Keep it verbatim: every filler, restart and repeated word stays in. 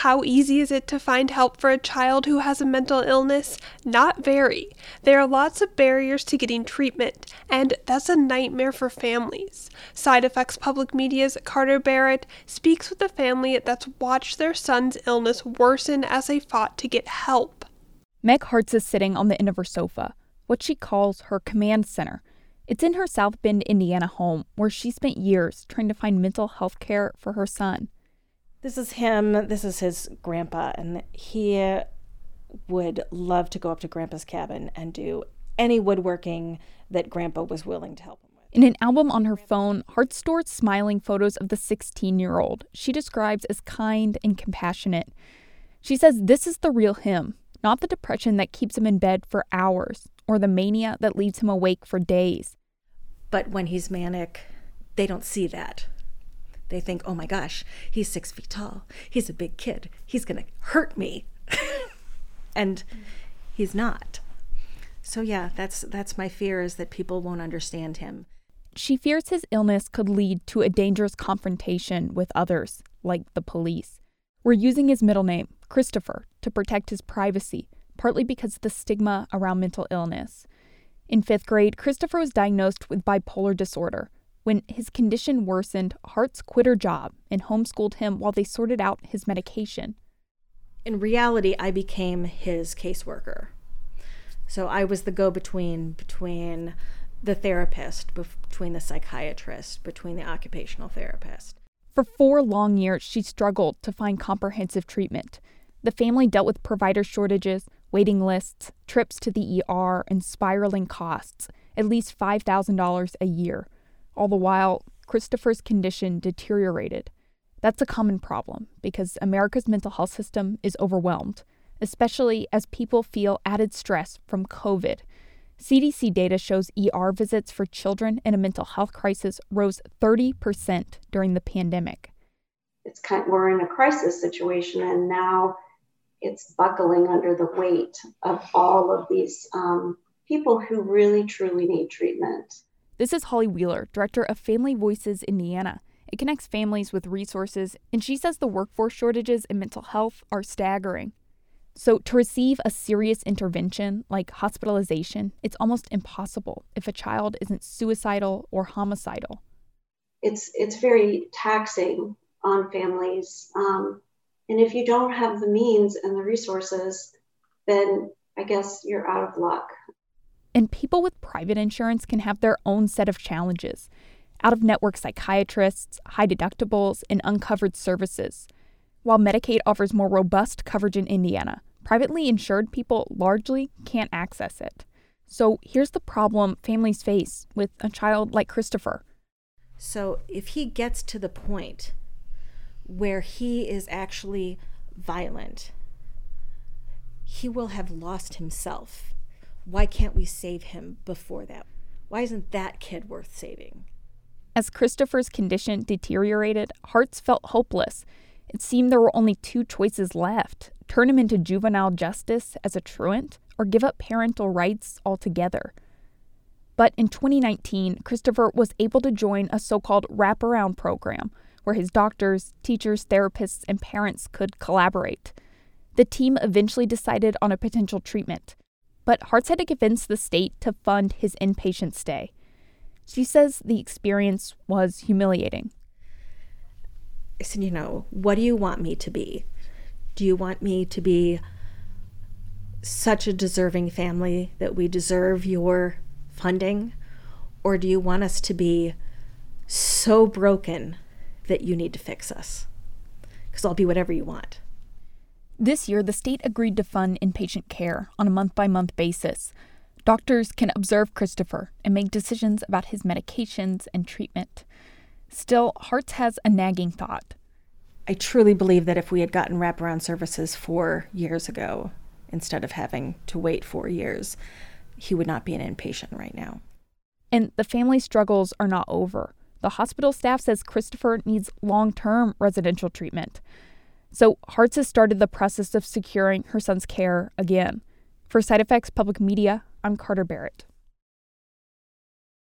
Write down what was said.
How easy is it to find help for a child who has a mental illness? Not very. There are lots of barriers to getting treatment, and that's a nightmare for families. Side Effects Public Media's Carter Barrett speaks with a family that's watched their son's illness worsen as they fought to get help. Meg Hartz is sitting on the end of her sofa, what she calls her command center. It's in her South Bend, Indiana home, where she spent years trying to find mental health care for her son. This is him. This is his grandpa, and he would love to go up to Grandpa's cabin and do any woodworking that Grandpa was willing to help him with. In an album on her phone, Hartz stores smiling photos of the sixteen-year-old she describes as kind and compassionate. She says this is the real him, not the depression that keeps him in bed for hours or the mania that leaves him awake for days. But when he's manic, they don't see that. They think, oh my gosh, he's six feet tall. He's a big kid. He's going to hurt me. And he's not. So yeah, that's that's my fear, is that people won't understand him. She fears his illness could lead to a dangerous confrontation with others, like the police. We're using his middle name, Christopher, to protect his privacy, partly because of the stigma around mental illness. In fifth grade, Christopher was diagnosed with bipolar disorder. When his condition worsened, Hartz quit her job and homeschooled him while they sorted out his medication. In reality, I became his caseworker. So I was the go-between between the therapist, between the psychiatrist, between the occupational therapist. For four long years, she struggled to find comprehensive treatment. The family dealt with provider shortages, waiting lists, trips to the E R, and spiraling costs, at least five thousand dollars a year. All the while, Christopher's condition deteriorated. That's a common problem because America's mental health system is overwhelmed, especially as people feel added stress from COVID. C D C data shows E R visits for children in a mental health crisis rose thirty percent during the pandemic. It's kind of, we're in a crisis situation, and now it's buckling under the weight of all of these um, people who really, truly need treatment. This is Holly Wheeler, director of Family Voices Indiana. It connects families with resources, and she says the workforce shortages in mental health are staggering. So to receive a serious intervention like hospitalization, it's almost impossible if a child isn't suicidal or homicidal. It's it's very taxing on families. Um, and if you don't have the means and the resources, then I guess you're out of luck. And people with private insurance can have their own set of challenges. Out-of-network psychiatrists, high deductibles, and uncovered services. While Medicaid offers more robust coverage in Indiana, privately insured people largely can't access it. So here's the problem families face with a child like Christopher. So if he gets to the point where he is actually violent, he will have lost himself. Why can't we save him before that? Why isn't that kid worth saving? As Christopher's condition deteriorated, Hartz felt hopeless. It seemed there were only two choices left: turn him into juvenile justice as a truant, or give up parental rights altogether. But in twenty nineteen, Christopher was able to join a so-called wraparound program where his doctors, teachers, therapists, and parents could collaborate. The team eventually decided on a potential treatment, but Hartz had to convince the state to fund his inpatient stay. She says the experience was humiliating. I said, you know, what do you want me to be? Do you want me to be such a deserving family that we deserve your funding? Or do you want us to be so broken that you need to fix us? Because I'll be whatever you want. This year, the state agreed to fund inpatient care on a month-by-month basis. Doctors can observe Christopher and make decisions about his medications and treatment. Still, Hartz has a nagging thought. I truly believe that if we had gotten wraparound services four years ago, instead of having to wait four years, he would not be an inpatient right now. And the family struggles are not over. The hospital staff says Christopher needs long-term residential treatment. So Hartz has started the process of securing her son's care again. For Side Effects Public Media, I'm Carter Barrett.